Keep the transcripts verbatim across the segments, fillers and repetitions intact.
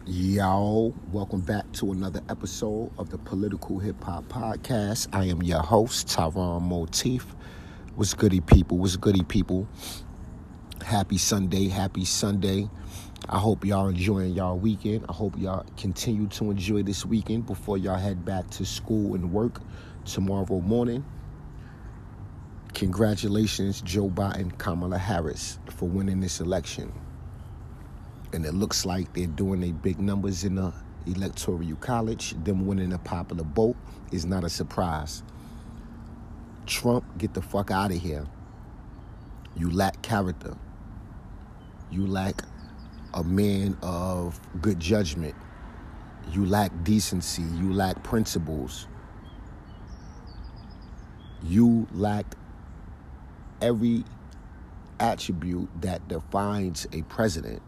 Yo, welcome back to another episode of the Political Hip Hop Podcast. I am your host, Tyron Motif. What's goody, people? What's goody, people? Happy Sunday, happy Sunday. I hope y'all enjoying y'all weekend. I hope y'all continue to enjoy this weekend before y'all head back to school and work tomorrow morning. Congratulations, Joe Biden, Kamala Harris, for winning this election. And it looks like they're doing their big numbers in the electoral college. Them winning a popular vote is not a surprise. Trump, get the fuck out of here. You lack character. You lack a man of good judgment. You lack decency. You lack principles. You lack every attribute that defines a president.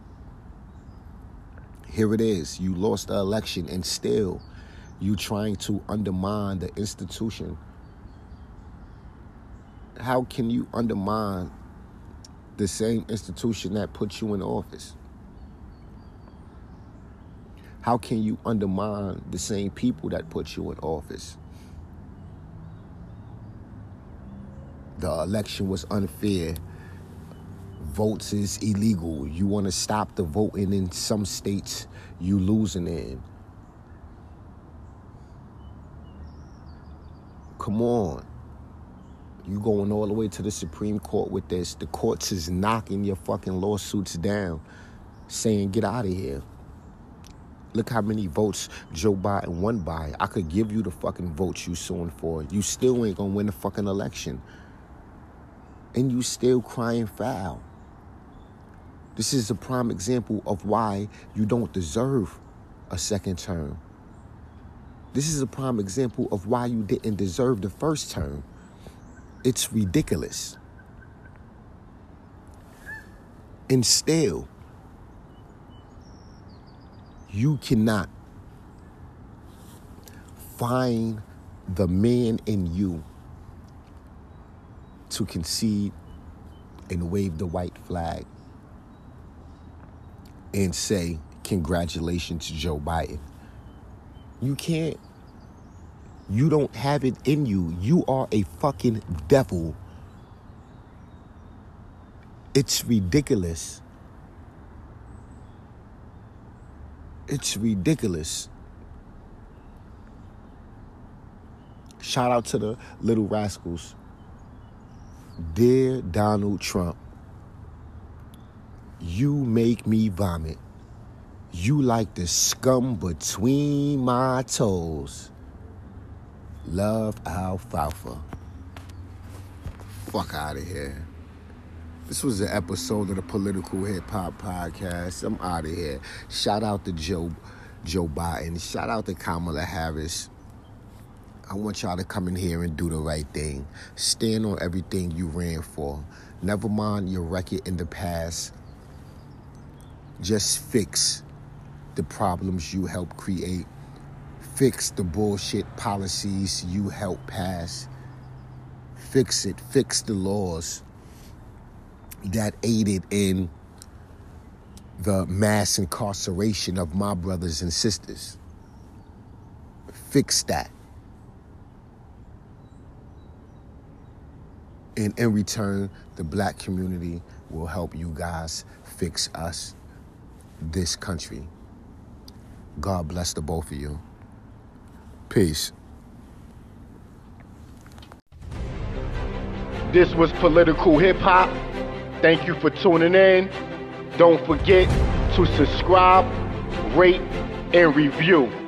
Here it is. You lost the election and still you trying to undermine the institution. How can you undermine the same institution that put you in office? How can you undermine the same people that put you in office? The election was unfair. Votes is illegal. You want to stop the voting in some states, you losing in. Come on. You going all the way to the Supreme Court with this. The courts is knocking your fucking lawsuits down, saying get out of here. Look how many votes Joe Biden won by. I could give you the fucking votes you suing for. You still ain't gonna win the fucking election. And you still crying foul. This is a prime example of why you don't deserve a second term. This is a prime example of why you didn't deserve the first term. It's ridiculous. And still, you cannot find the man in you to concede and wave the white flag and say, congratulations to Joe Biden. You can't. You don't have it in you. You are a fucking devil. It's ridiculous. It's ridiculous. Shout out to the Little Rascals. Dear Donald Trump, you make me vomit. You like the scum between my toes. Love alfalfa. Fuck out of here. This was an episode of the Political Hip Hop Podcast. I'm out of here. Shout out to Joe, Joe Biden. Shout out to Kamala Harris. I want y'all to come in here and do the right thing. Stand on everything you ran for. Never mind your record in the past. Just fix the problems you helped create. Fix the bullshit policies you helped pass. Fix it. Fix the laws that aided in the mass incarceration of my brothers and sisters. Fix that. And in return, the black community will help you guys fix us, this country. God bless the both of you. Peace. This was Political Hip Hop. Thank you for tuning in. Don't forget to subscribe, rate, and review.